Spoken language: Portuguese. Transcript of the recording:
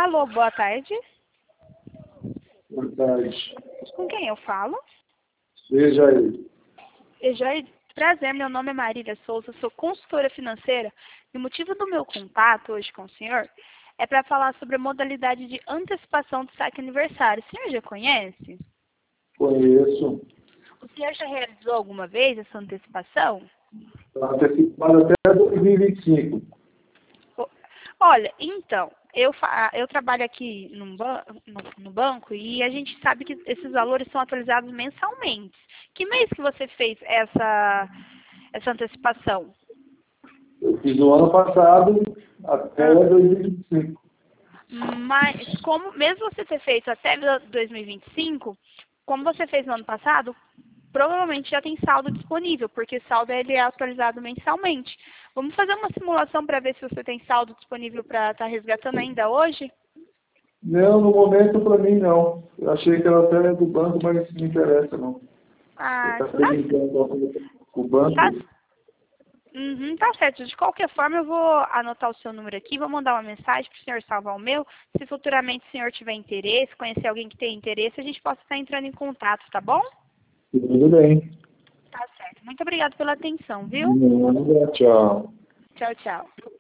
Alô, boa tarde. Boa tarde. Com quem eu falo? Veja aí. Prazer, meu nome é Marília Souza, sou consultora financeira e o motivo do meu contato hoje com o senhor é para falar sobre a modalidade de antecipação do saque aniversário. O senhor já conhece? Conheço. O senhor já realizou alguma vez essa antecipação? Está antecipado até 2025. Olha, então, eu trabalho aqui no banco e a gente sabe que esses valores são atualizados mensalmente. Que mês que você fez essa antecipação? Eu fiz no ano passado até 2025. Mas, mesmo você ter feito até 2025, como você fez no ano passado, provavelmente já tem saldo disponível, porque saldo ele é atualizado mensalmente. Vamos fazer uma simulação para ver se você tem saldo disponível para estar resgatando ainda hoje? Não, no momento para mim não. Eu achei que era até do banco, mas não me interessa não. Ah, Está perguntando o banco. tá, tá certo. De qualquer forma, eu vou anotar o seu número aqui, vou mandar uma mensagem para o senhor salvar o meu. Se futuramente o senhor tiver interesse, conhecer alguém que tem interesse, a gente possa estar entrando em contato, tá bom? Tudo bem. Tá certo. Muito obrigada pela atenção, viu? Tchau. Tchau, tchau.